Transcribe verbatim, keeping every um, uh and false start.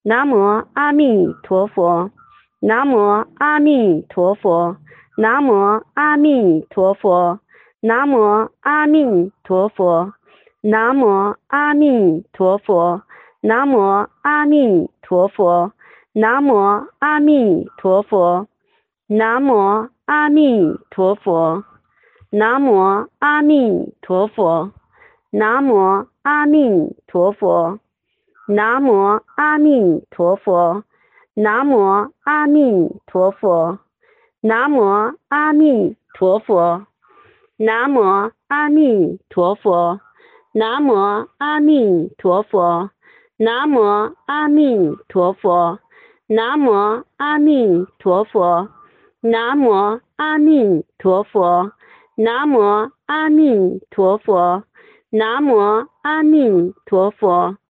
南无阿弥陀佛，南无阿弥陀佛，南无阿弥陀佛，南无阿弥陀佛，南无阿弥陀佛，南无阿弥陀佛，南无阿弥陀佛，南无阿弥陀佛，南无阿弥陀佛，南无阿弥陀佛。南无阿弥陀佛，南无阿弥陀佛，南无阿弥陀佛，南无阿弥陀佛，南无阿弥陀佛，南无阿弥陀佛，南无阿弥陀佛，南无阿弥陀佛，南无阿弥陀佛，南无阿弥陀佛。